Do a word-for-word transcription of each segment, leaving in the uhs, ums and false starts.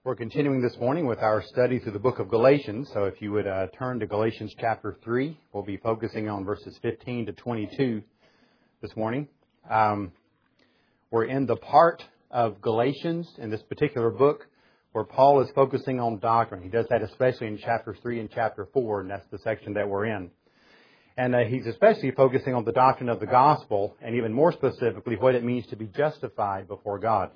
We're continuing this morning with our study through the book of Galatians. So if you would uh, turn to Galatians chapter three, we'll be focusing on verses fifteen to twenty-two this morning. Um, we're in the part of Galatians in this particular book where Paul is focusing on doctrine. He does that especially in chapter three and chapter four, and that's the section that we're in. And uh, he's especially focusing on the doctrine of the gospel, and even more specifically, what it means to be justified before God.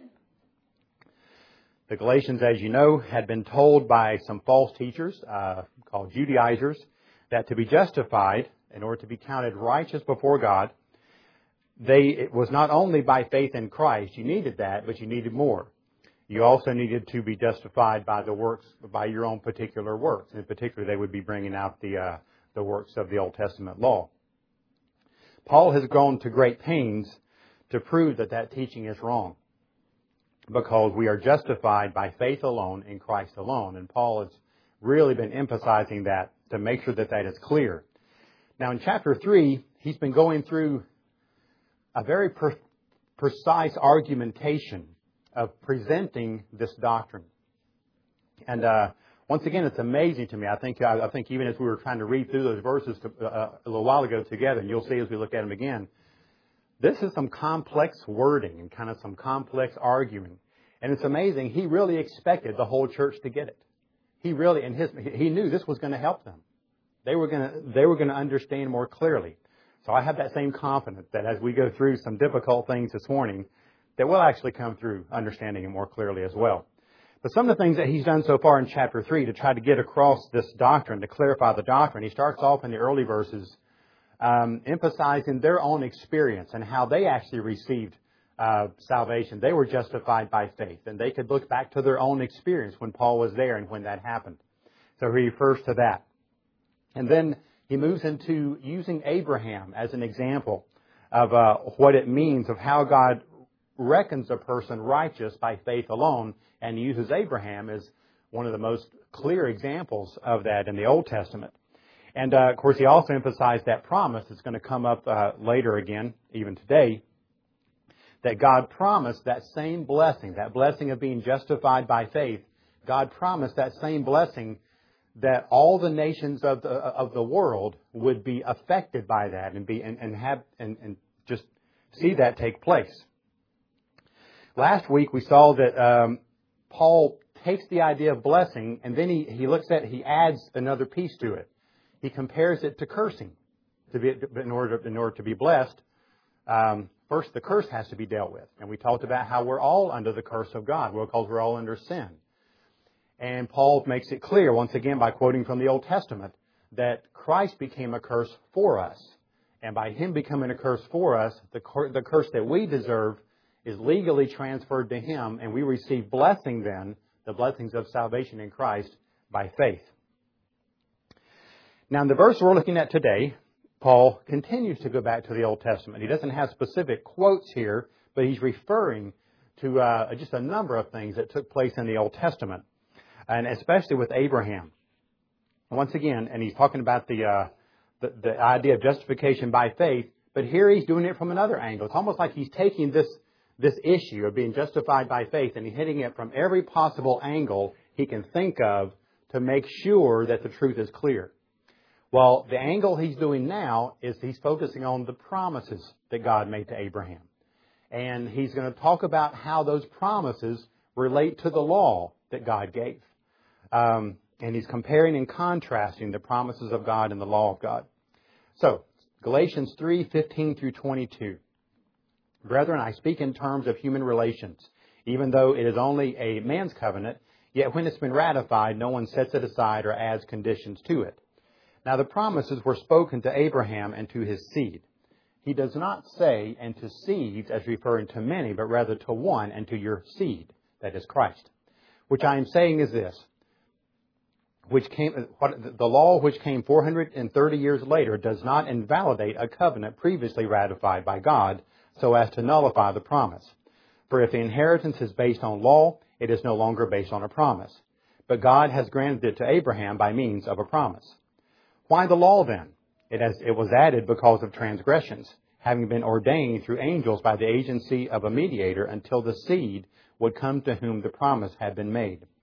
The Galatians, as you know, had been told by some false teachers, uh, called Judaizers, that to be justified, in order to be counted righteous before God, they it was not only by faith in Christ. You needed that, but you needed more. You also needed to be justified by the works, by your own particular works. In particular, they would be bringing out the uh, the works of the Old Testament law. Paul has gone to great pains to prove that that teaching is wrong, because we are justified by faith alone in Christ alone. And Paul has really been emphasizing that to make sure that that is clear. Now in chapter three, he's been going through a very per- precise argumentation of presenting this doctrine. And uh, once again, it's amazing to me. I think I, I think even as we were trying to read through those verses to, uh, a little while ago together, and you'll see as we look at them again, this is some complex wording and kind of some complex arguing. And it's amazing. He really expected the whole church to get it. He really, and his, he knew this was going to help them. They were going to, they were going to understand more clearly. So I have that same confidence that as we go through some difficult things this morning, that we'll actually come through understanding it more clearly as well. But some of the things that he's done so far in chapter three to try to get across this doctrine, to clarify the doctrine, he starts off in the early verses Um, emphasizing their own experience and how they actually received uh, salvation. They were justified by faith, and they could look back to their own experience when Paul was there and when that happened. So he refers to that. And then he moves into using Abraham as an example of uh, what it means, of how God reckons a person righteous by faith alone, and he uses Abraham as one of the most clear examples of that in the Old Testament. And, uh, of course, he also emphasized that promise that's going to come up uh, later again, even today, that God promised that same blessing, that blessing of being justified by faith. God promised that same blessing, that all the nations of the of the world would be affected by that and be and, and have and, and just see that take place. Last week we saw that um, Paul takes the idea of blessing, and then he, he looks at he adds another piece to it. He compares it to cursing. To be, in order to, in order to be blessed, um, first the curse has to be dealt with. And we talked about how we're all under the curse of God, because we're all under sin. And Paul makes it clear, once again, by quoting from the Old Testament, that Christ became a curse for us. And by Him becoming a curse for us, the, the curse that we deserve is legally transferred to Him, and we receive blessing then, the blessings of salvation in Christ, by faith. Now, in the verse we're looking at today, Paul continues to go back to the Old Testament. He doesn't have specific quotes here, but he's referring to uh, just a number of things that took place in the Old Testament, and especially with Abraham. Once again, and he's talking about the, uh, the the idea of justification by faith, but here he's doing it from another angle. It's almost like he's taking this this issue of being justified by faith and hitting it from every possible angle he can think of to make sure that the truth is clear. Well, the angle he's doing now is he's focusing on the promises that God made to Abraham. And he's going to talk about how those promises relate to the law that God gave. Um, and he's comparing and contrasting the promises of God and the law of God. So, Galatians three, fifteen through twenty-two. Brethren, I speak in terms of human relations. Even though it is only a man's covenant, yet when it's been ratified, no one sets it aside or adds conditions to it. Now the promises were spoken to Abraham and to his seed. He does not say, and to seeds, as referring to many, but rather to one, and to your seed, that is Christ. Which I am saying is this, which came, what, the law which came four hundred thirty years later does not invalidate a covenant previously ratified by God, so as to nullify the promise. For if the inheritance is based on law, it is no longer based on a promise. But God has granted it to Abraham by means of a promise. Why the law then? It, has, it was added because of transgressions, having been ordained through angels by the agency of a mediator until the seed would come to whom the promise had been made.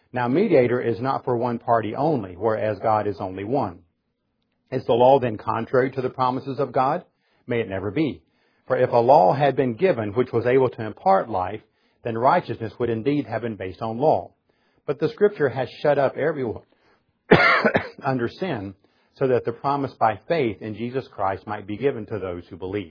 Now, mediator is not for one party only, whereas God is only one. Is the law then contrary to the promises of God? May it never be. For if a law had been given which was able to impart life, then righteousness would indeed have been based on law. But the Scripture has shut up everyone under sin, so that the promise by faith in Jesus Christ might be given to those who believe.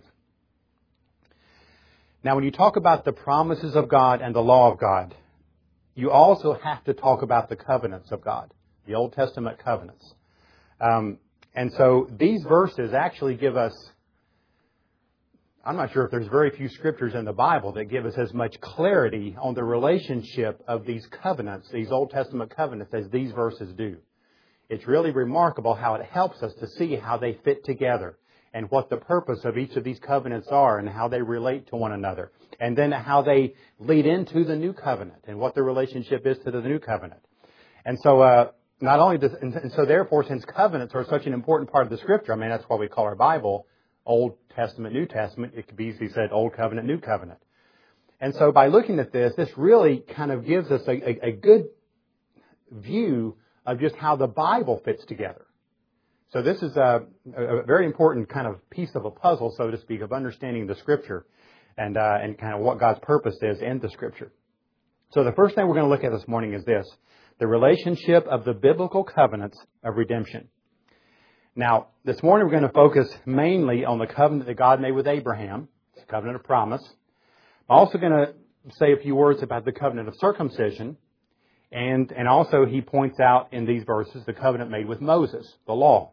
Now, when you talk about the promises of God and the law of God, you also have to talk about the covenants of God, the Old Testament covenants. Um, and so these verses actually give us, I'm not sure if there's very few scriptures in the Bible that give us as much clarity on the relationship of these covenants, these Old Testament covenants, as these verses do. It's really remarkable how it helps us to see how they fit together and what the purpose of each of these covenants are and how they relate to one another. And then how they lead into the new covenant and what the relationship is to the new covenant. And so, uh, not only does, and, and so therefore, since covenants are such an important part of the Scripture, I mean, that's why we call our Bible Old Testament, New Testament. It could be easily said Old Covenant, New Covenant. And so by looking at this, this really kind of gives us a, a, a good view of just how the Bible fits together. So this is a, a very important kind of piece of a puzzle, so to speak, of understanding the Scripture and uh, and kind of what God's purpose is in the Scripture. So the first thing we're going to look at this morning is this: the relationship of the biblical covenants of redemption. Now, this morning we're going to focus mainly on the covenant that God made with Abraham, the covenant of promise. I'm also going to say a few words about the covenant of circumcision. And, and also he points out in these verses the covenant made with Moses, the law.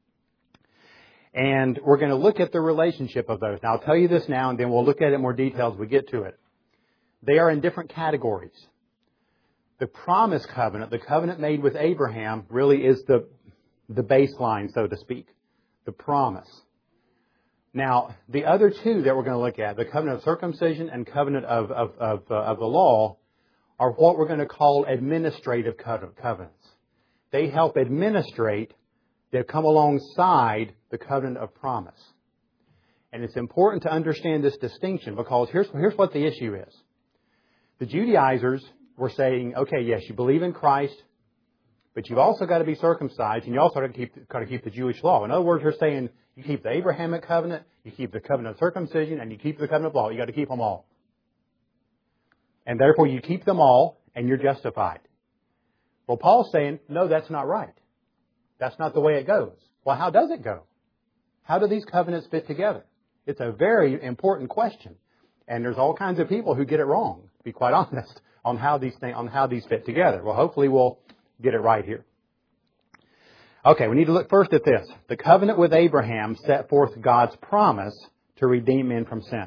And we're going to look at the relationship of those. Now, I'll tell you this now, and then we'll look at it in more detail as we get to it. They are in different categories. The promise covenant, the covenant made with Abraham, really is the, the baseline, so to speak, the promise. Now, the other two that we're going to look at, the covenant of circumcision and covenant of, of, of, uh, of the law, are what we're going to call administrative covenants. They help administrate, they come alongside the covenant of promise. And it's important to understand this distinction because here's, here's what the issue is. The Judaizers were saying, okay, yes, you believe in Christ, but you've also got to be circumcised and you also got to keep, got to keep the Jewish law. In other words, they're saying you keep the Abrahamic covenant, you keep the covenant of circumcision, and you keep the covenant of law. You got to keep them all. And therefore you keep them all and you're justified. Well, Paul's saying, no, that's not right. That's not the way it goes. Well, how does it go? How do these covenants fit together? It's a very important question. And there's all kinds of people who get it wrong, to be quite honest, on how these things, on how these fit together. Well, hopefully we'll get it right here. Okay, we need to look first at this. The covenant with Abraham set forth God's promise to redeem men from sin.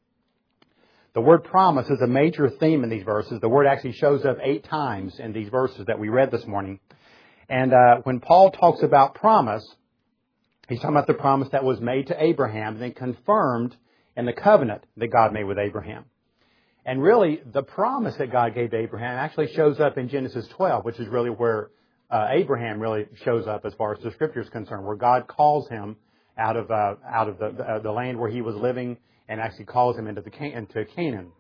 The word promise is a major theme in these verses. The word actually shows up eight times in these verses that we read this morning. And uh, when Paul talks about promise, he's talking about the promise that was made to Abraham and then confirmed in the covenant that God made with Abraham. And really, the promise that God gave to Abraham actually shows up in Genesis twelve, which is really where uh, Abraham really shows up as far as the Scripture is concerned, where God calls him out of uh, out of the, uh, the land where he was living and actually calls him into, the, into Canaan.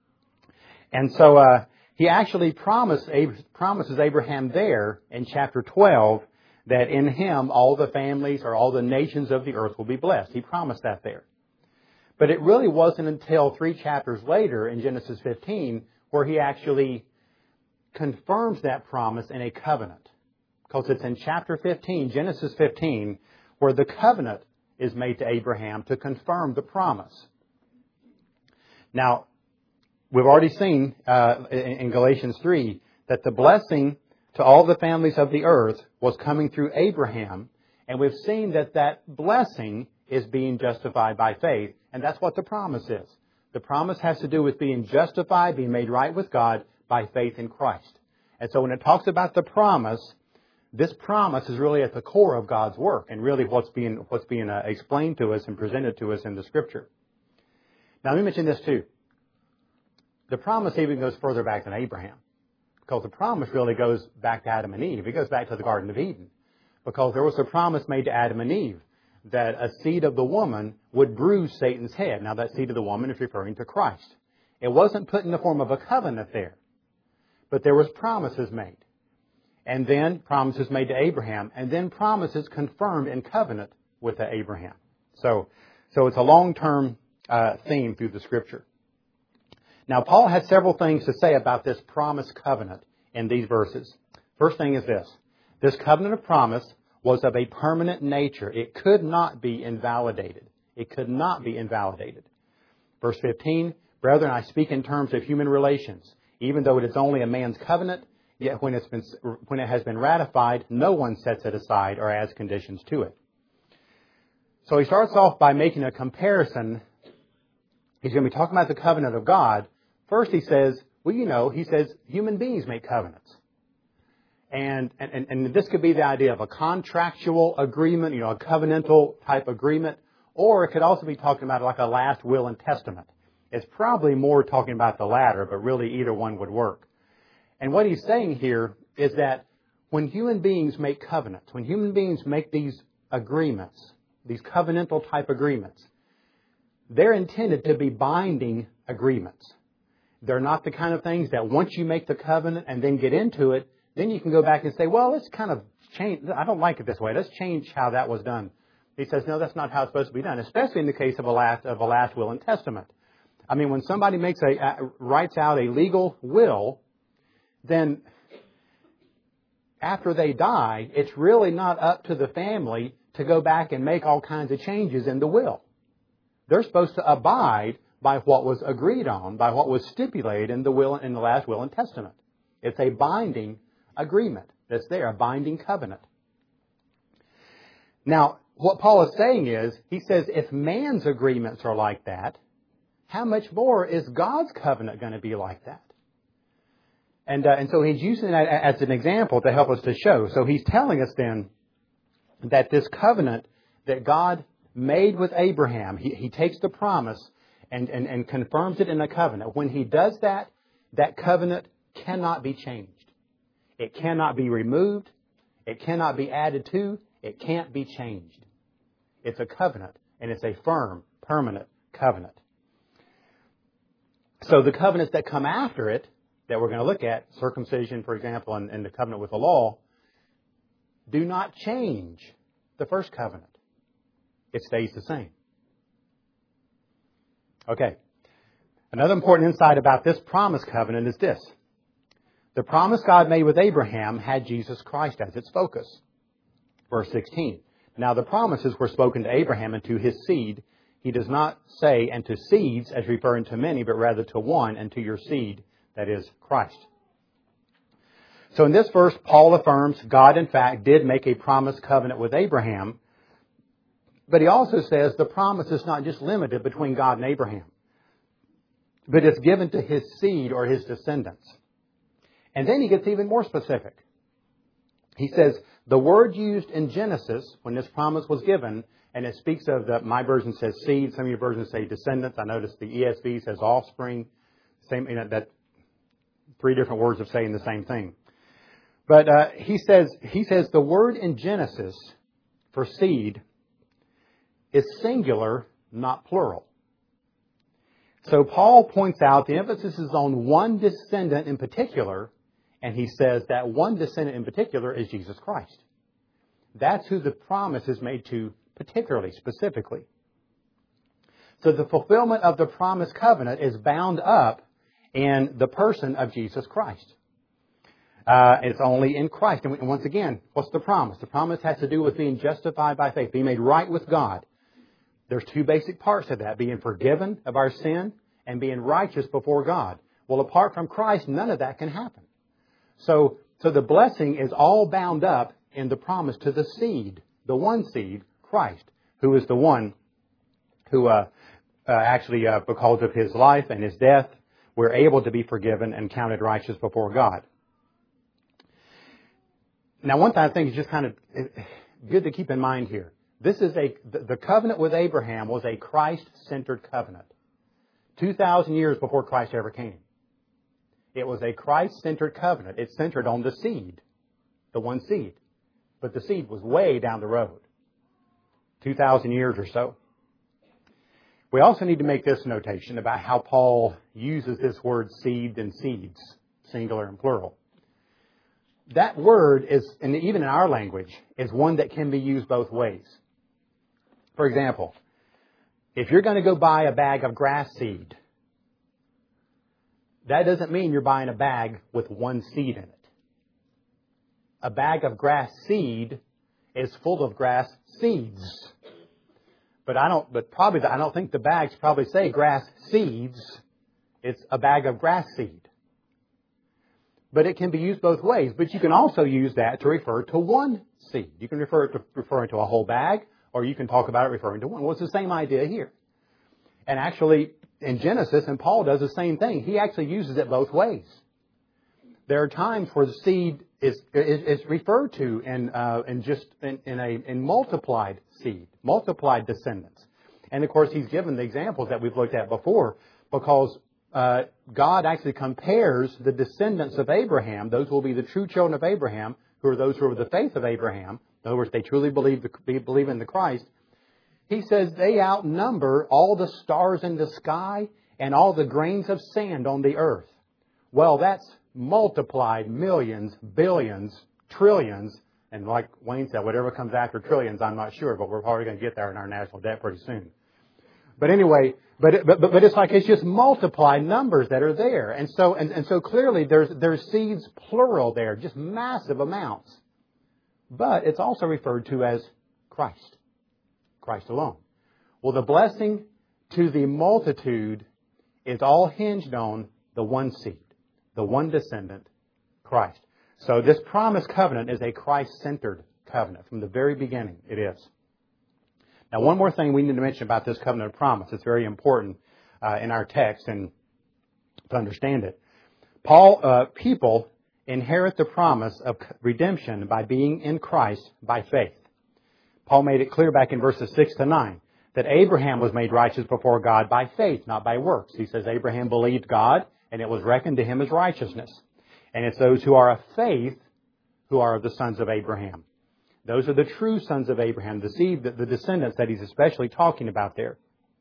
And so uh, he actually promised, promises Abraham there in chapter twelve that in him all the families or all the nations of the earth will be blessed. He promised that there. But it really wasn't until three chapters later in Genesis fifteen where he actually confirms that promise in a covenant. Because it's in chapter fifteen, Genesis fifteen, where the covenant is made to Abraham to confirm the promise. Now, we've already seen uh, in Galatians three that the blessing to all the families of the earth was coming through Abraham, and we've seen that that blessing is being justified by faith, and that's what the promise is. The promise has to do with being justified, being made right with God by faith in Christ. And so when it talks about the promise, this promise is really at the core of God's work and really what's being what's being uh, explained to us and presented to us in the Scripture. Now, let me mention this too. The promise even goes further back than Abraham, because the promise really goes back to Adam and Eve. It goes back to the Garden of Eden, because there was a promise made to Adam and Eve that a seed of the woman would bruise Satan's head. Now, that seed of the woman is referring to Christ. It wasn't put in the form of a covenant there, But there was promises made. And then promises made to Abraham. And then promises confirmed in covenant with Abraham. So, so it's a long-term uh, theme through the Scripture. Now, Paul has several things to say about this promise covenant in these verses. First thing is this. This covenant of promise was of a permanent nature. It could not be invalidated. It could not be invalidated. Verse fifteen, brethren, I speak in terms of human relations. Even though it is only a man's covenant, yet when, it's been, when it has been ratified, no one sets it aside or adds conditions to it. So he starts off by making a comparison. He's going to be talking about the covenant of God. First he says, well, you know, he says human beings make covenants. And, and, and this could be the idea of a contractual agreement, you know, a covenantal type agreement. Or it could also be talking about like a last will and testament. It's probably more talking about the latter, but really either one would work. And what he's saying here is that when human beings make covenants, when human beings make these agreements, these covenantal type agreements, they're intended to be binding agreements. They're not the kind of things that once you make the covenant and then get into it, then you can go back and say, well, let's kind of change. I don't like it this way. Let's change how that was done. He says, no, that's not how it's supposed to be done, especially in the case of a last, of a last will and testament. I mean, when somebody makes a, uh, writes out a legal will, then after they die, it's really not up to the family to go back and make all kinds of changes in the will. They're supposed to abide by what was agreed on, by what was stipulated in the will, in the last will and testament. It's a binding agreement that's there, a binding covenant. Now, what Paul is saying is, he says, if man's agreements are like that, how much more is God's covenant going to be like that? And uh, and so he's using that as an example to help us to show. So he's telling us then that this covenant that God made with Abraham, he, he takes the promise and, and, and confirms it in a covenant. When he does that, that covenant cannot be changed. It cannot be removed. It cannot be added to. It can't be changed. It's a covenant, and it's a firm, permanent covenant. So the covenants that come after it, that we're going to look at, circumcision, for example, and, and the covenant with the law, do not change the first covenant. It stays the same. Okay. Another important insight about this promise covenant is this. The promise God made with Abraham had Jesus Christ as its focus. Verse sixteen. Now the promises were spoken to Abraham and to his seed. He does not say, and to seeds, as referring to many, but rather to one, and to your seed, that is, Christ. So in this verse, Paul affirms God, in fact, did make a promise covenant with Abraham. But he also says the promise is not just limited between God and Abraham, but it's given to his seed or his descendants. And then he gets even more specific. He says, the word used in Genesis when this promise was given, and it speaks of the, my version says seed, some of your versions say descendants. I noticed the E S V says offspring. Same, you know, that three different words of saying the same thing. But uh, he says he says the word in Genesis for seed is singular, not plural. So Paul points out the emphasis is on one descendant in particular, and he says that one descendant in particular is Jesus Christ. That's who the promise is made to particularly, specifically. So the fulfillment of the promised covenant is bound up in the person of Jesus Christ. Uh, it's only in Christ. And once again, what's the promise? The promise has to do with being justified by faith, being made right with God. There's two basic parts to that, being forgiven of our sin and being righteous before God. Well, apart from Christ, none of that can happen. So, so the blessing is all bound up in the promise to the seed, the one seed, Christ, who is the one who uh, uh, actually, uh, because of his life and his death, we're able to be forgiven and counted righteous before God. Now, one thing I think is just kind of good to keep in mind here. This is a, the covenant with Abraham was a Christ-centered covenant. two thousand years before Christ ever came. It was a Christ-centered covenant. It centered on the seed, the one seed. But the seed was way down the road, two thousand years or so. We also need to make this notation about how Paul uses this word seed and seeds. singular and plural. That word is, and even in our language, is one that can be used both ways. For example, if you're going to go buy a bag of grass seed, that doesn't mean you're buying a bag with one seed in it. A bag of grass seed is full of grass seeds. But I don't, but probably, I don't think the bags probably say grass seeds. It's a bag of grass seed. But it can be used both ways. But you can also use that to refer to one seed. You can refer it to referring to a whole bag, or you can talk about it referring to one. Well, it's the same idea here. And actually, in Genesis, and Paul does the same thing. He actually uses it both ways. There are times where the seed is is, is referred to in uh, in just in, in a in multiplied seed, multiplied descendants. And of course, he's given the examples that we've looked at before, because Uh, God actually compares the descendants of Abraham, those who will be the true children of Abraham, who are those who are of the faith of Abraham. In other words, they truly believe, the, believe in the Christ. He says they outnumber all the stars in the sky and all the grains of sand on the earth. Well, that's multiplied millions, billions, trillions, and like Wayne said, whatever comes after trillions, I'm not sure, but we're probably going to get there in our national debt pretty soon. But anyway, but, but but it's like it's just multiplied numbers that are there, and so and, and so clearly there's there's seeds plural there, just massive amounts. But it's also referred to as Christ, Christ alone. Well, the blessing to the multitude is all hinged on the one seed, the one descendant, Christ. So this promised covenant is a Christ-centered covenant from the very beginning. It is. Now, one more thing we need to mention about this covenant of promise. It's very important uh, in our text and to understand it. Paul, uh, people inherit the promise of redemption by being in Christ by faith. Paul made it clear back in verses six to nine that Abraham was made righteous before God by faith, not by works. He says Abraham believed God, and it was reckoned to him as righteousness. And it's those who are of faith who are of the sons of Abraham. Those are the true sons of Abraham, the seed, the descendants that he's especially talking about there.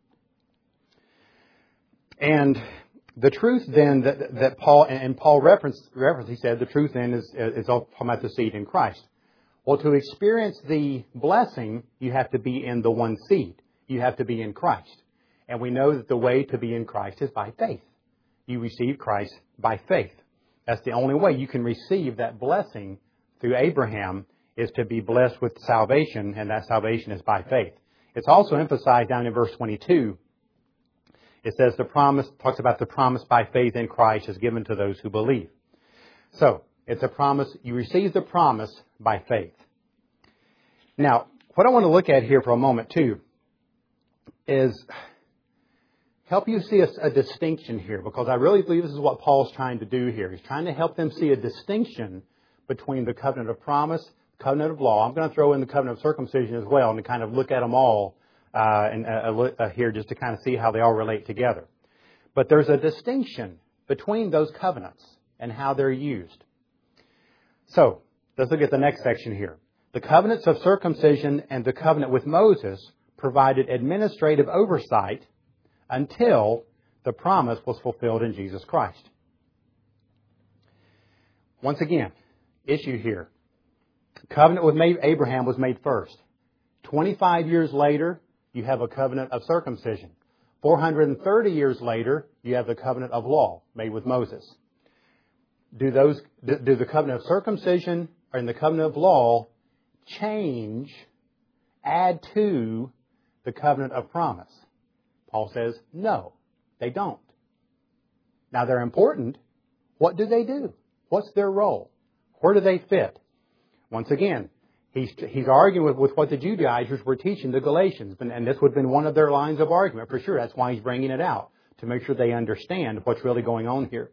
And the truth then that, that Paul, and Paul referenced, referenced, he said, the truth then is, is all talking about the seed in Christ. Well, to experience the blessing, you have to be in the one seed. You have to be in Christ. And we know that the way to be in Christ is by faith. You receive Christ by faith. That's the only way you can receive that blessing through Abraham, is to be blessed with salvation, and that salvation is by faith. It's also emphasized down in verse twenty-two. It says the promise, talks about the promise by faith in Christ is given to those who believe. So, it's a promise, you receive the promise by faith. Now, what I want to look at here for a moment too, is help you see a, a distinction here, because I really believe this is what Paul's trying to do here. He's trying to help them see a distinction between the covenant of promise, covenant of law. I'm going to throw in the covenant of circumcision as well, and to kind of look at them all uh, and uh, uh, here just to kind of see how they all relate together. But there's a distinction between those covenants and how they're used. So let's look at the next section here. The covenants of circumcision and the covenant with Moses provided administrative oversight until the promise was fulfilled in Jesus Christ. Once again, issue here. Covenant with Abraham was made first. twenty-five years later, you have a covenant of circumcision. four hundred thirty years later, you have the covenant of law made with Moses. Do those, do the covenant of circumcision and the covenant of law change, add to the covenant of promise? Paul says, no, they don't. Now, they're important. What do they do? What's their role? Where do they fit? Once again, he's, he's arguing with, with what the Judaizers were teaching the Galatians, and, and this would have been one of their lines of argument for sure. That's why he's bringing it out, to make sure they understand what's really going on here.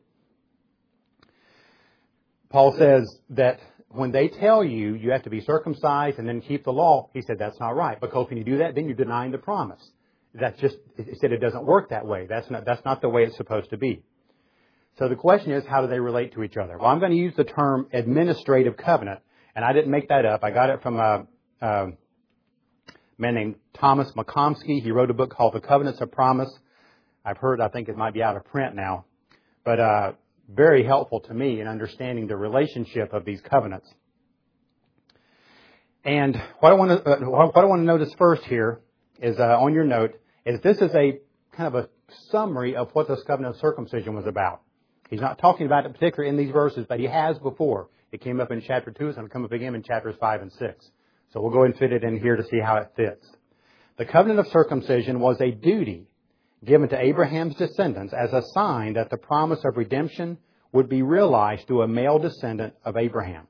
Paul says that when they tell you you have to be circumcised and then keep the law, he said that's not right, because when you do that, then you're denying the promise. That's just, he said it doesn't work that way. That's not, that's not the way it's supposed to be. So the question is, how do they relate to each other? Well, I'm going to use the term administrative covenant, and I didn't make that up. I got it from a, a man named Thomas McComsky. He wrote a book called The Covenants of Promise. I've heard, I think it might be out of print now. But uh, very helpful to me in understanding the relationship of these covenants. And what I want to uh, what I want to notice first here is uh, on your note is this is a kind of a summary of what this covenant of circumcision was about. He's not talking about it particularly in these verses, but he has before. It came up in chapter two, it's going to come up again in chapters five and six. So we'll go ahead and fit it in here to see how it fits. The covenant of circumcision was a duty given to Abraham's descendants as a sign that the promise of redemption would be realized through a male descendant of Abraham.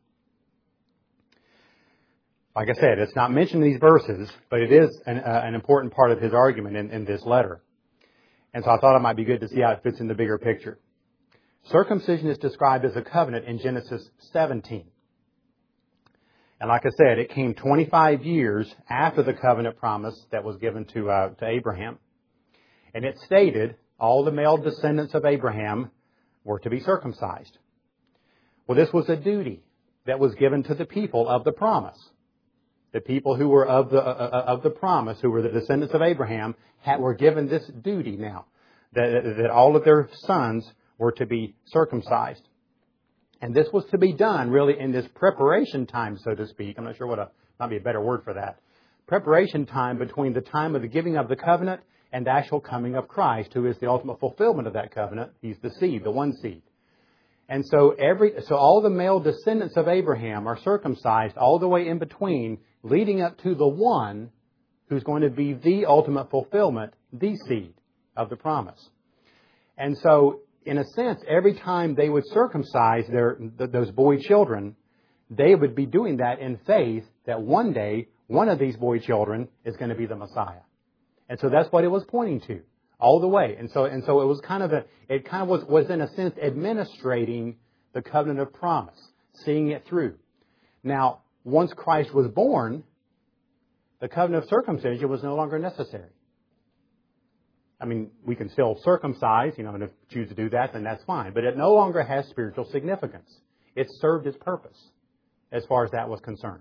Like I said, it's not mentioned in these verses, but it is an, uh, an important part of his argument in, in this letter. And so I thought it might be good to see how it fits in the bigger picture. Circumcision is described as a covenant in Genesis seventeen. And like I said, it came twenty-five years after the covenant promise that was given to, uh, to Abraham. And it stated all the male descendants of Abraham were to be circumcised. Well, this was a duty that was given to the people of the promise. The people who were of the uh, of the promise, who were the descendants of Abraham, had, were given this duty now, that, that all of their sons were to be circumcised. And this was to be done really in this preparation time, so to speak. I'm not sure what a, might be a better word for that. Preparation time between the time of the giving of the covenant and the actual coming of Christ, who is the ultimate fulfillment of that covenant. He's the seed, the one seed. And so every, so all the male descendants of Abraham are circumcised all the way in between, leading up to the one who's going to be the ultimate fulfillment, the seed of the promise. And so, in a sense, every time they would circumcise their, th- those boy children, they would be doing that in faith that one day, one of these boy children is going to be the Messiah. And so that's what it was pointing to all the way. And so, and so it was kind of a, it kind of was, was in a sense administrating the covenant of promise, seeing it through. Now, once Christ was born, the covenant of circumcision was no longer necessary. I mean, we can still circumcise, you know, and if we choose to do that, then that's fine. But it no longer has spiritual significance. It served its purpose as far as that was concerned.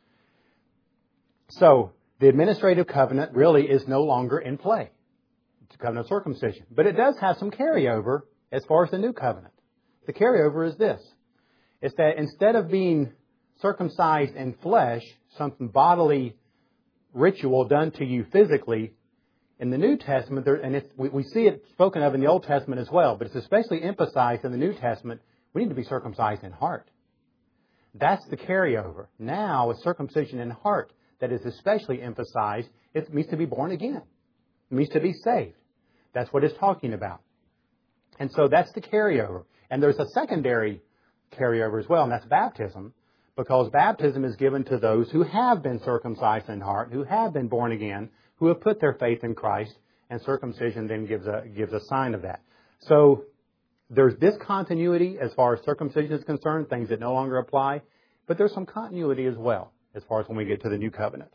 So, the administrative covenant really is no longer in play. It's a covenant of circumcision. But it does have some carryover as far as the new covenant. The carryover is this. It's that instead of being circumcised in flesh, something bodily ritual done to you physically, in the New Testament, there, and it's, we, we see it spoken of in the Old Testament as well, but it's especially emphasized in the New Testament, we need to be circumcised in heart. That's the carryover. Now, with circumcision in heart that is especially emphasized, it means to be born again. It means to be saved. That's what it's talking about. And so that's the carryover. And there's a secondary carryover as well, and that's baptism, because baptism is given to those who have been circumcised in heart, who have been born again, who have put their faith in Christ, and circumcision then gives a gives a sign of that. So there's discontinuity as far as circumcision is concerned, things that no longer apply, but there's some continuity as well as far as when we get to the new covenant.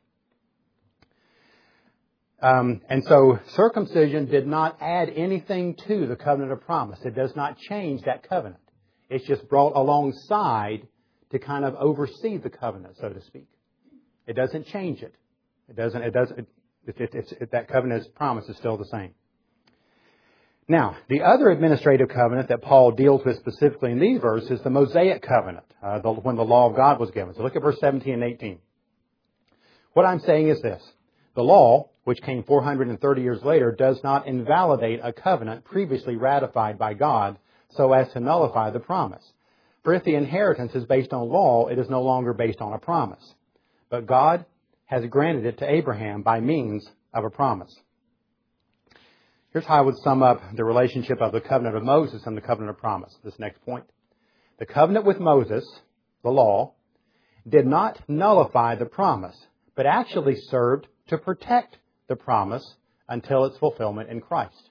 Um, and so circumcision did not add anything to the covenant of promise. It does not change that covenant. It's just brought alongside to kind of oversee the covenant, so to speak. It doesn't change it. It doesn't. It doesn't. If, if, if, if that covenant's promise is still the same. Now, the other administrative covenant that Paul deals with specifically in these verses is the Mosaic covenant, uh, the, when the law of God was given. So look at verse seventeen and eighteen. What I'm saying is this. The law, which came four hundred thirty years later, does not invalidate a covenant previously ratified by God so as to nullify the promise. For if the inheritance is based on law, it is no longer based on a promise. But God has granted it to Abraham by means of a promise. Here's how I would sum up the relationship of the covenant of Moses and the covenant of promise. This next point. The covenant with Moses, the law, did not nullify the promise, but actually served to protect the promise until its fulfillment in Christ.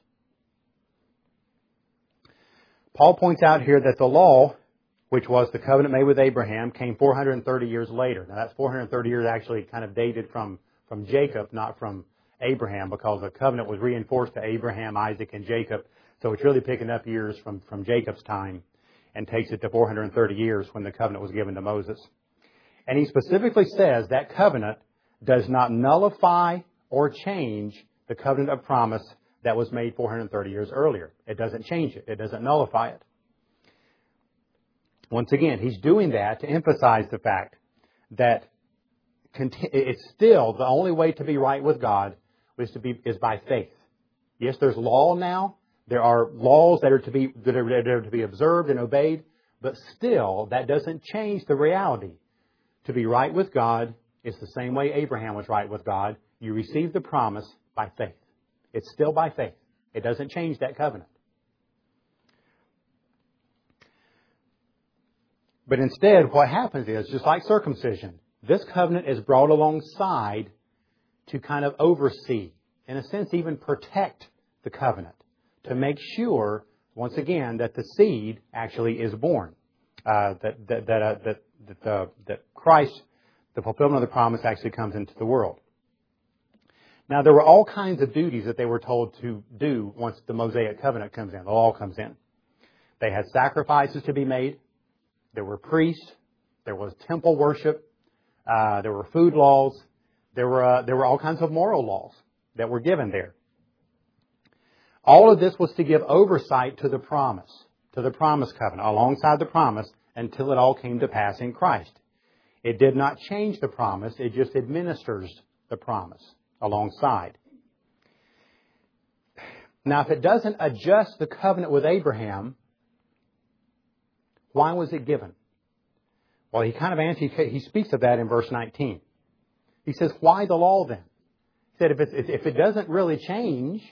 Paul points out here that the law, which was the covenant made with Abraham, came four hundred thirty years later. Now that's four hundred thirty years actually kind of dated from, from Jacob, not from Abraham, because the covenant was reinforced to Abraham, Isaac, and Jacob. So it's really picking up years from, from Jacob's time and takes it to four hundred thirty years when the covenant was given to Moses. And he specifically says that covenant does not nullify or change the covenant of promise that was made four hundred thirty years earlier. It doesn't change it. It doesn't nullify it. Once again, He's doing that to emphasize the fact that it's still the only way to be right with God is to be is by faith. Yes, there's law now. There are laws that are to be that are, that are to be observed and obeyed, but still that doesn't change the reality. To be right with God is the same way Abraham was right with God. You receive the promise by faith. It's still by faith. It doesn't change that covenant. But instead, what happens is, just like circumcision, this covenant is brought alongside to kind of oversee, in a sense, even protect the covenant, to make sure, once again, that the seed actually is born, uh, that that that, uh, that that uh, that Christ, the fulfillment of the promise, actually comes into the world. Now, there were all kinds of duties that they were told to do once the Mosaic covenant comes in, the law comes in. They had sacrifices to be made. There were priests. There was temple worship. Uh, there were food laws. There were uh, there were all kinds of moral laws that were given there. All of this was to give oversight to the promise, to the promise covenant, alongside the promise, until it all came to pass in Christ. It did not change the promise. It just administers the promise alongside. Now, if it doesn't adjust the covenant with Abraham, why was it given? Well, he kind of answers, he speaks of that in verse nineteen. He says, why the law then? He said, if it, if it doesn't really change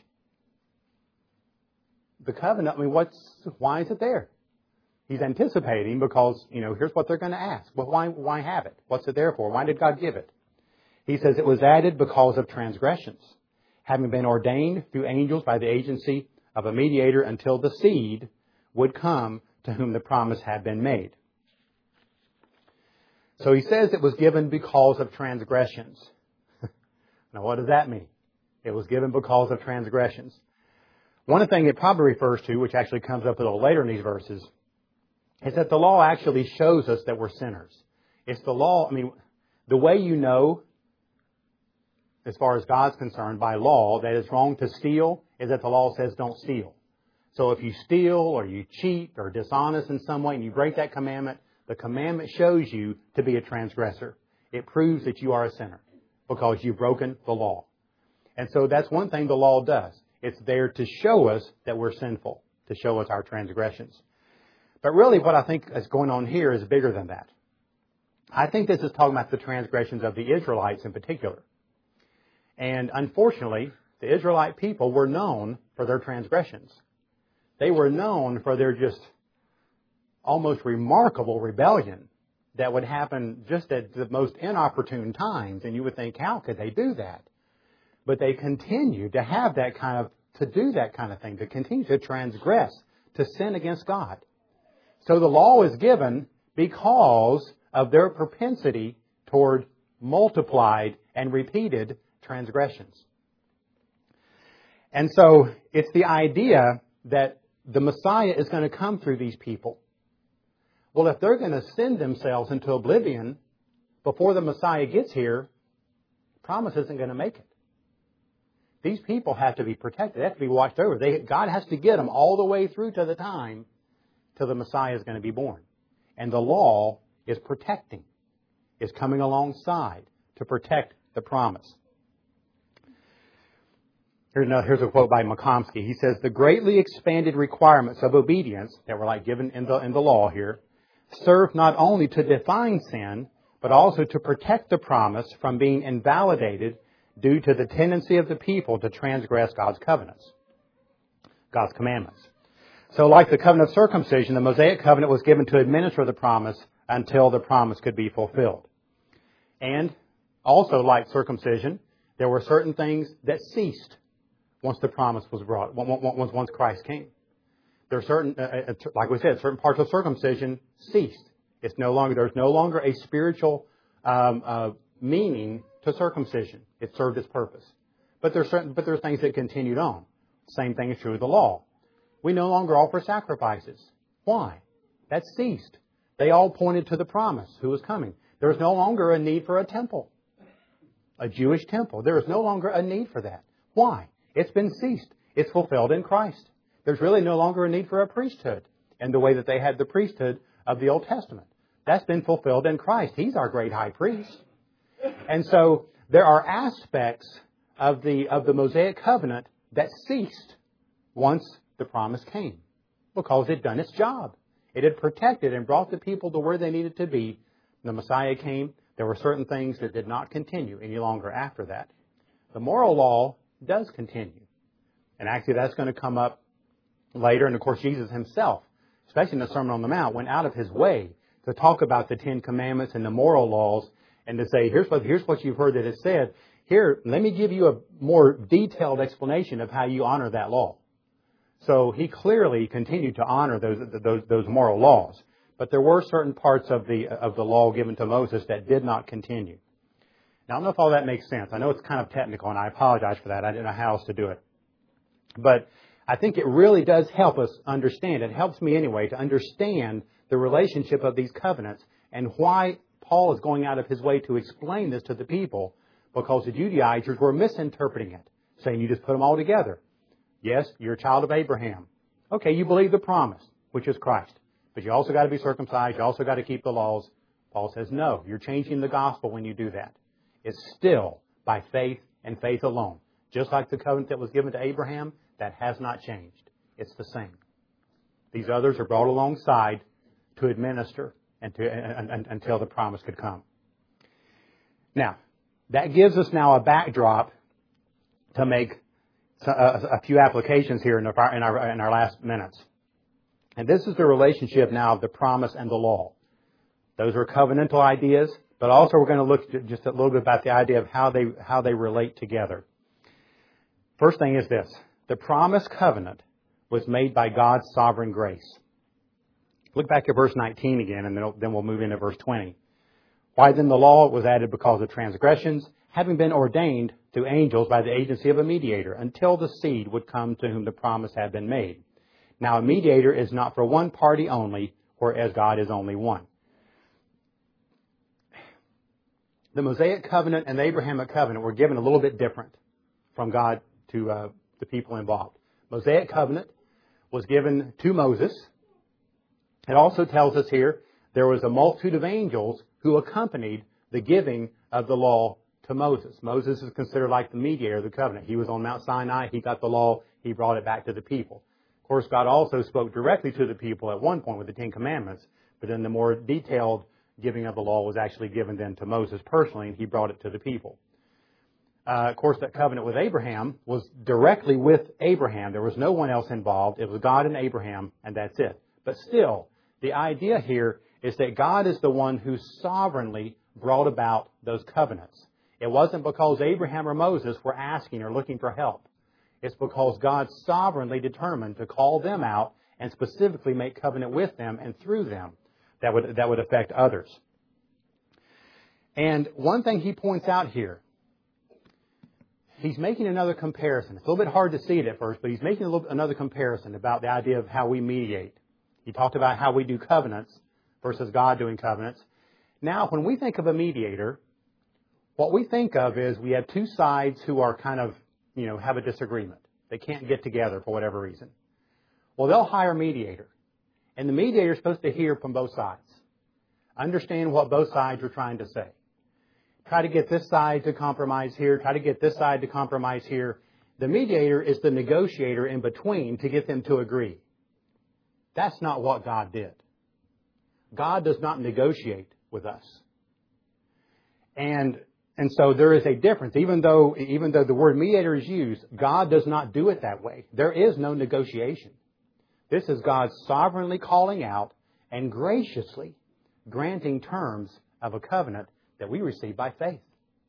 the covenant, I mean, what's, why is it there? He's anticipating because, you know, here's what they're going to ask. Well, why, why have it? What's it there for? Why did God give it? He says it was added because of transgressions, having been ordained through angels by the agency of a mediator until the seed would come to whom the promise had been made. So he says it was given because of transgressions. Now, what does that mean? It was given because of transgressions. One thing it probably refers to, which actually comes up a little later in these verses, is that the law actually shows us that we're sinners. It's the law, I mean, the way you know, as far as God's concerned, by law, that it's wrong to steal, is that the law says don't steal. So if you steal or you cheat or dishonest in some way and you break that commandment, the commandment shows you to be a transgressor. It proves that you are a sinner because you've broken the law. And so that's one thing the law does. It's there to show us that we're sinful, to show us our transgressions. But really what I think is going on here is bigger than that. I think this is talking about the transgressions of the Israelites in particular. And unfortunately, the Israelite people were known for their transgressions. They were known for their just almost remarkable rebellion that would happen just at the most inopportune times. And you would think, how could they do that? But they continued to have that kind of, to do that kind of thing, to continue to transgress, to sin against God. So the law is given because of their propensity toward multiplied and repeated transgressions. And so it's the idea that the Messiah is going to come through these people. Well, if they're going to send themselves into oblivion before the Messiah gets here, promise isn't going to make it. These people have to be protected. They have to be watched over. They, God has to get them all the way through to the time till the Messiah is going to be born. And the law is protecting, is coming alongside to protect the promise. Here's, another, here's a quote by McComsky. He says, the greatly expanded requirements of obedience that were like given in the, in the law here serve not only to define sin, but also to protect the promise from being invalidated due to the tendency of the people to transgress God's covenants, God's commandments. So like the covenant of circumcision, the Mosaic covenant was given to administer the promise until the promise could be fulfilled. And also like circumcision, there were certain things that ceased once the promise was brought, once, once Christ came. There are certain, uh, like we said, certain parts of circumcision ceased. It's no longer, there's no longer a spiritual um, uh, meaning to circumcision. It served its purpose. But there's certain, but there are things that continued on. Same thing is true of the law. We no longer offer sacrifices. Why? That ceased. They all pointed to the promise who was coming. There's no longer a need for a temple, a Jewish temple. There is no longer a need for that. Why? It's been ceased. It's fulfilled in Christ. There's really no longer a need for a priesthood. And the way that they had the priesthood of the Old Testament. That's been fulfilled in Christ. He's our great high priest. And so there are aspects of the of the Mosaic covenant that ceased once the promise came, because it had done its job. It had protected and brought the people to where they needed to be. The Messiah came. There were certain things that did not continue any longer after that. The moral law does continue. And actually that's going to come up later. And of course Jesus himself, especially in the Sermon on the Mount, went out of his way to talk about the Ten Commandments and the moral laws and to say, here's what, here's what you've heard that it said. Here, let me give you a more detailed explanation of how you honor that law. So he clearly continued to honor those, those, those moral laws. But there were certain parts of the, of the law given to Moses that did not continue. Now, I don't know if all that makes sense. I know it's kind of technical, and I apologize for that. I didn't know how else to do it. But I think it really does help us understand. It helps me anyway to understand the relationship of these covenants and why Paul is going out of his way to explain this to the people, because the Judaizers were misinterpreting it, saying you just put them all together. Yes, you're a child of Abraham. Okay, you believe the promise, which is Christ. But you also got to be circumcised. You also got to keep the laws. Paul says, no, you're changing the gospel when you do that. It's still by faith and faith alone. Just like the covenant that was given to Abraham, that has not changed. It's the same. These others are brought alongside to administer and to, and, and, until the promise could come. Now, that gives us now a backdrop to make a, a few applications here in our, in, our, in our last minutes. And this is the relationship now of the promise and the law. Those are covenantal ideas, but also we're going to look just a little bit about the idea of how they, how they relate together. First thing is this. The promise covenant was made by God's sovereign grace. Look back at verse nineteen again, and then, then we'll move into verse twenty. Why then the law was added because of transgressions, having been ordained to angels by the agency of a mediator, until the seed would come to whom the promise had been made. Now a mediator is not for one party only, whereas God is only one. The Mosaic covenant and the Abrahamic covenant were given a little bit different from God to uh, the people involved. Mosaic covenant was given to Moses. It also tells us here there was a multitude of angels who accompanied the giving of the law to Moses. Moses is considered like the mediator of the covenant. He was on Mount Sinai. He got the law. He brought it back to the people. Of course, God also spoke directly to the people at one point with the Ten Commandments, but then the more detailed giving of the law was actually given then to Moses personally, and he brought it to the people. Uh, of course, that covenant with Abraham was directly with Abraham. There was no one else involved. It was God and Abraham, and that's it. But still, the idea here is that God is the one who sovereignly brought about those covenants. It wasn't because Abraham or Moses were asking or looking for help. It's because God sovereignly determined to call them out and specifically make covenant with them and through them that would, that would affect others. And one thing he points out here, he's making another comparison. It's a little bit hard to see it at first, but he's making a little, another comparison about the idea of how we mediate. He talked about how we do covenants versus God doing covenants. Now, when we think of a mediator, what we think of is we have two sides who are kind of, you know, have a disagreement. They can't get together for whatever reason. Well, they'll hire a mediator. And the mediator is supposed to hear from both sides. Understand what both sides are trying to say. Try to get this side to compromise here. Try to get this side to compromise here. The mediator is the negotiator in between to get them to agree. That's not what God did. God does not negotiate with us. And and so there is a difference. Even though even though the word mediator is used, God does not do it that way. There is no negotiation. This is God sovereignly calling out and graciously granting terms of a covenant that we receive by faith.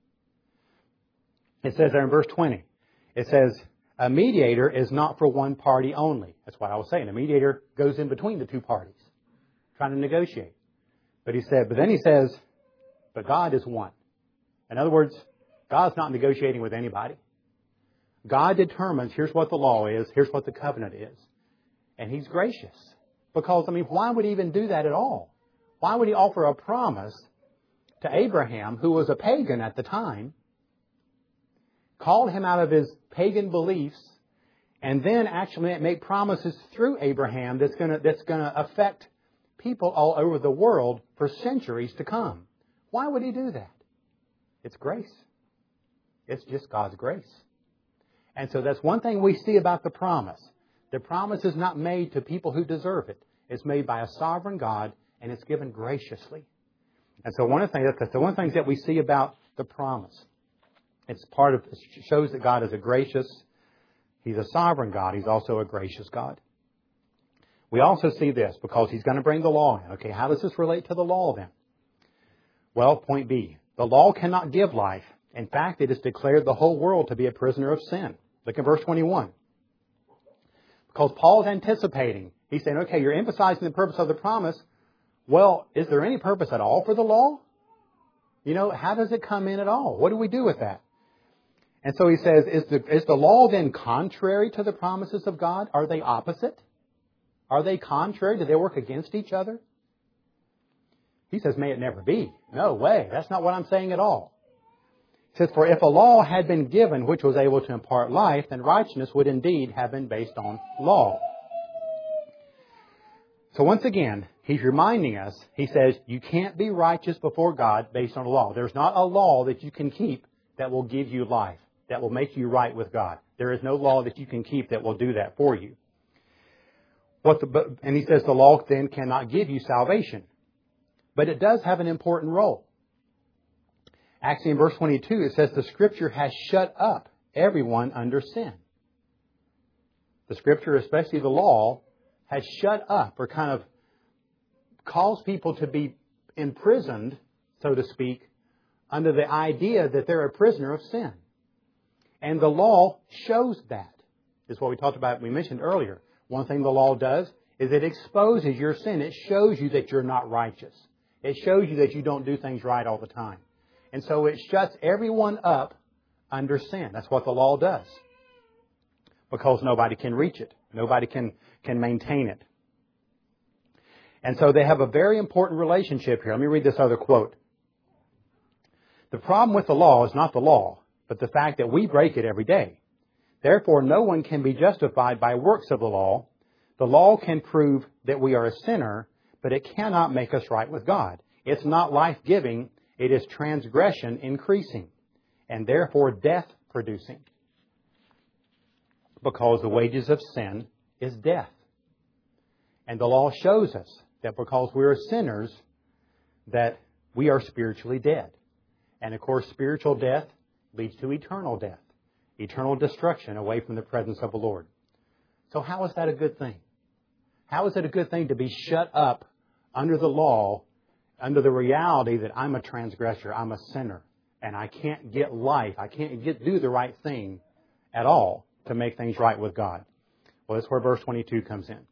It says there in verse twenty, it says, a mediator is not for one party only. That's what I was saying. A mediator goes in between the two parties, trying to negotiate. But he said, but then he says, but God is one. In other words, God's not negotiating with anybody. God determines, here's what the law is, here's what the covenant is. And He's gracious. Because, I mean, why would He even do that at all? Why would He offer a promise to Abraham, who was a pagan at the time, called him out of his pagan beliefs, and then actually make promises through Abraham that's going to that's going to affect people all over the world for centuries to come. Why would He do that? It's grace. It's just God's grace. And so that's one thing we see about the promise. The promise is not made to people who deserve it. It's made by a sovereign God, and it's given graciously. And so one of the things, that's the one of the things that we see about the promise. It's part of, it shows that God is a gracious, He's a sovereign God. He's also a gracious God. We also see this because He's going to bring the law in. Okay, how does this relate to the law then? Well, point B. The law cannot give life. In fact, it has declared the whole world to be a prisoner of sin. Look at verse twenty-one. Because Paul's anticipating. He's saying, okay, you're emphasizing the purpose of the promise. Well, is there any purpose at all for the law? You know, how does it come in at all? What do we do with that? And so he says, is the, is the law then contrary to the promises of God? Are they opposite? Are they contrary? Do they work against each other? He says, may it never be. No way. That's not what I'm saying at all. He says, for if a law had been given which was able to impart life, then righteousness would indeed have been based on law. So once again, he's reminding us, he says, you can't be righteous before God based on a law. There's not a law that you can keep that will give you life, that will make you right with God. There is no law that you can keep that will do that for you. What the, and he says the law then cannot give you salvation. But it does have an important role. Actually, in verse twenty-two, it says the Scripture has shut up everyone under sin. The Scripture, especially the law, has shut up or kind of caused people to be imprisoned, so to speak, under the idea that they're a prisoner of sin. And the law shows that. Is what we talked about, we mentioned earlier. One thing the law does is it exposes your sin. It shows you that you're not righteous. It shows you that you don't do things right all the time. And so it shuts everyone up under sin. That's what the law does. Because nobody can reach it. Nobody can, can maintain it. And so they have a very important relationship here. Let me read this other quote. The problem with the law is not the law, but the fact that we break it every day. Therefore, no one can be justified by works of the law. The law can prove that we are a sinner, but it cannot make us right with God. It's not life-giving. It is transgression increasing, and therefore death producing. Because the wages of sin is death. And the law shows us that because we are sinners, that we are spiritually dead. And of course, spiritual death leads to eternal death. Eternal destruction away from the presence of the Lord. So how is that a good thing? How is it a good thing to be shut up under the law, under the reality that I'm a transgressor, I'm a sinner, and I can't get life, I can't get do the right thing at all to make things right with God? Well, that's where verse twenty-two comes in.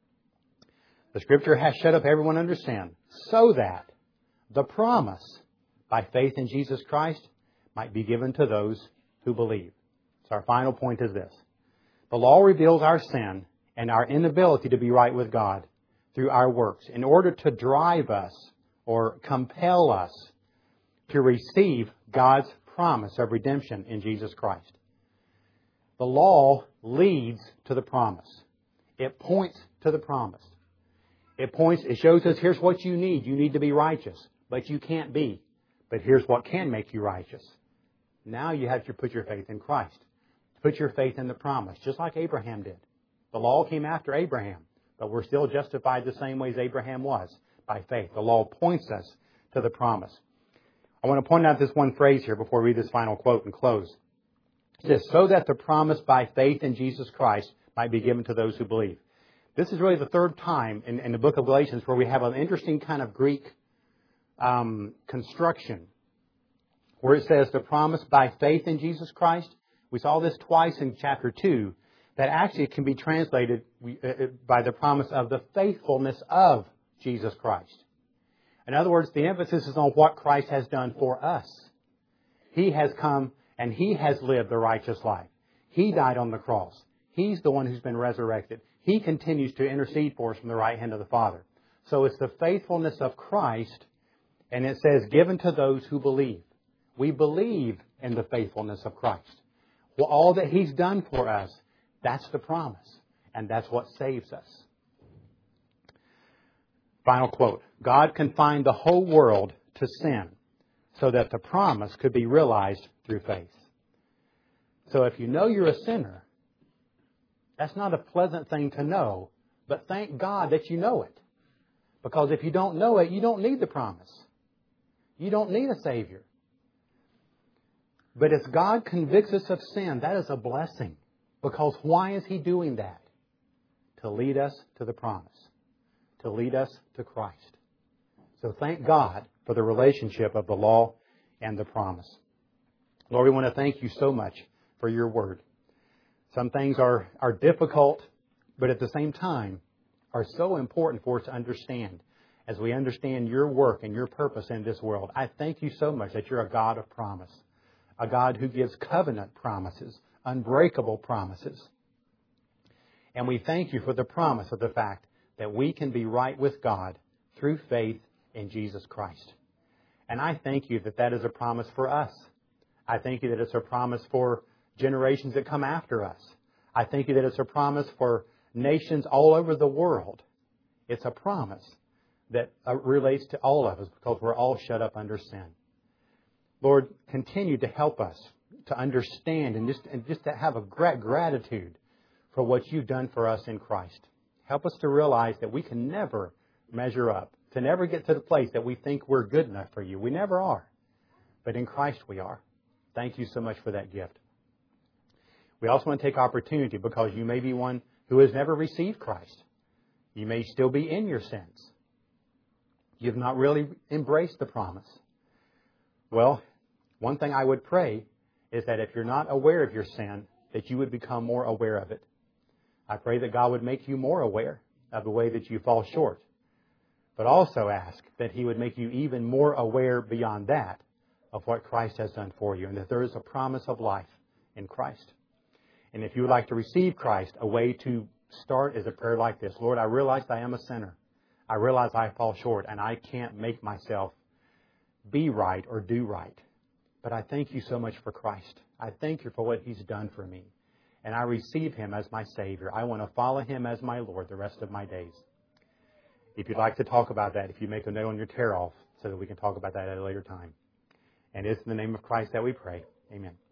The Scripture has shut up everyone under sin, so that the promise by faith in Jesus Christ might be given to those who believe. So our final point is this. The law reveals our sin and our inability to be right with God through our works in order to drive us or compel us to receive God's promise of redemption in Jesus Christ. The law leads to the promise. It points to the promise. It points, it shows us here's what you need. You need to be righteous, but you can't be. But here's what can make you righteous. Now you have to put your faith in Christ. Put your faith in the promise, just like Abraham did. The law came after Abraham, but we're still justified the same way as Abraham was, by faith. The law points us to the promise. I want to point out this one phrase here before we read this final quote and close. It says, so that the promise by faith in Jesus Christ might be given to those who believe. This is really the third time in, in the book of Galatians where we have an interesting kind of Greek um, construction, where it says the promise by faith in Jesus Christ. We saw this twice in chapter two, that actually can be translated by the promise of the faithfulness of Jesus Christ. In other words, the emphasis is on what Christ has done for us. He has come and He has lived the righteous life. He died on the cross. He's the one who's been resurrected. He continues to intercede for us from the right hand of the Father. So it's the faithfulness of Christ, and it says, given to those who believe. We believe in the faithfulness of Christ. Well, all that He's done for us, that's the promise. And that's what saves us. Final quote. God confined the whole world to sin so that the promise could be realized through faith. So if you know you're a sinner, that's not a pleasant thing to know, but thank God that you know it. Because if you don't know it, you don't need the promise. You don't need a Savior. But as God convicts us of sin, that is a blessing. Because why is He doing that? To lead us to the promise. To lead us to Christ. So thank God for the relationship of the law and the promise. Lord, we want to thank You so much for Your Word. Some things are, are difficult, but at the same time are so important for us to understand. As we understand Your work and Your purpose in this world, I thank You so much that You're a God of promise. A God who gives covenant promises, unbreakable promises. And we thank You for the promise of the fact that we can be right with God through faith in Jesus Christ. And I thank You that that is a promise for us. I thank You that it's a promise for generations that come after us. I thank You that it's a promise for nations all over the world. It's a promise that relates to all of us because we're all shut up under sin. Lord, continue to help us to understand and just, and just to have a great gratitude for what You've done for us in Christ. Help us to realize that we can never measure up, to never get to the place that we think we're good enough for You. We never are. But in Christ we are. Thank You so much for that gift. We also want to take opportunity because you may be one who has never received Christ. You may still be in your sins. You've not really embraced the promise. Well, one thing I would pray is that if you're not aware of your sin, that you would become more aware of it. I pray that God would make you more aware of the way that you fall short. But also ask that He would make you even more aware beyond that of what Christ has done for you and that there is a promise of life in Christ. And if you would like to receive Christ, a way to start is a prayer like this. Lord, I realize I am a sinner. I realize I fall short and I can't make myself be right or do right. But I thank You so much for Christ. I thank You for what He's done for me. And I receive Him as my Savior. I want to follow Him as my Lord the rest of my days. If you'd like to talk about that, if you make a note on your tear-off so that we can talk about that at a later time. And it's in the name of Christ that we pray. Amen.